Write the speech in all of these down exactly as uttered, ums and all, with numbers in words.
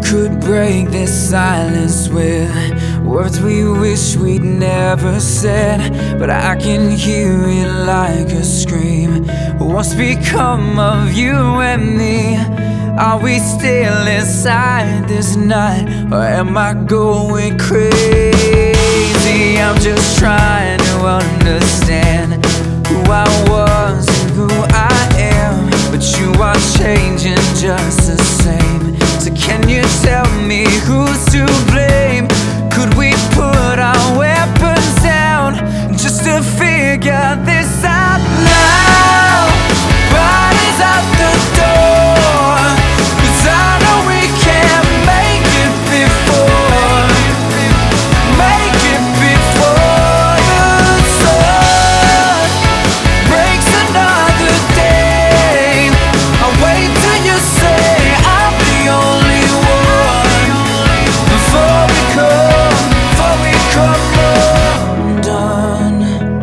could break this silence with words we wish we'd never said, but I can hear it like a scream. What's become of you and me? Are we still inside this night, or am I going crazy? I'm just trying to understand who I was and who I am, but you are changing just the same. So can you tell me who's to blame? Could we put our weapons down just to figure this out now? Bodies out the door, 'cause I know we can't make it before, make it before the sun breaks another day. I'll wait till you say I'm the only one before we come, before we come undone.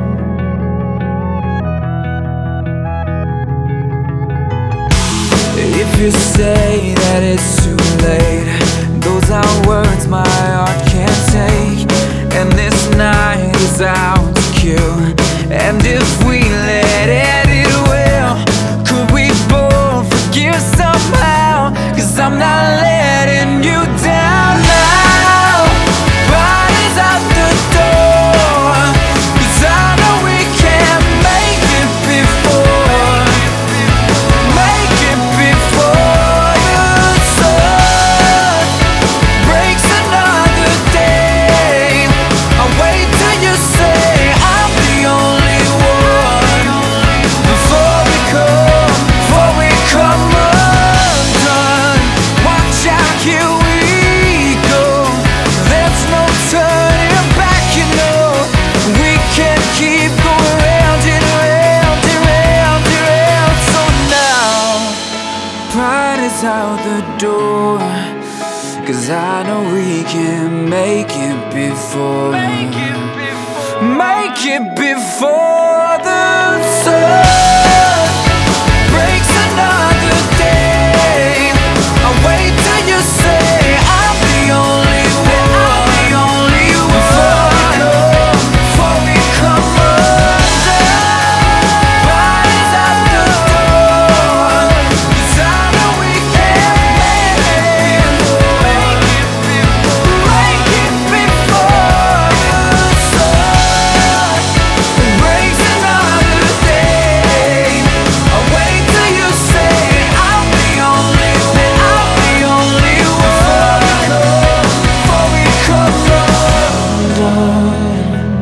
If you say that it's too late, those are words my heart can't take. And this night is out to kill, and if we let it, it will. Could we both forgive somehow? 'Cause I'm not letting you down now. Bodies out the door, 'cause I know we can't make it before, make it before the sun breaks another day. I'll wait till you say I'm the only one before we come, before we come undone. Watch out, here we go. There's no turning back, you know. We can't keep going round and round and round and round. So now pride is out the door, 'cause I know we can make it before, make it before, make it before the sun breaks another day. I'll wait till you say I'm the only one, I'm the only one before we come, before we come undone. Bodies out the door, 'cause I know we can't make it, make it before, make it before the sun breaks another day. I'll wait till you say I'm the only one, I'm the only one before we come undone,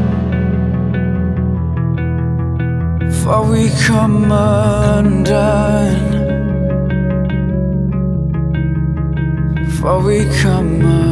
before we come undone, before we come undone.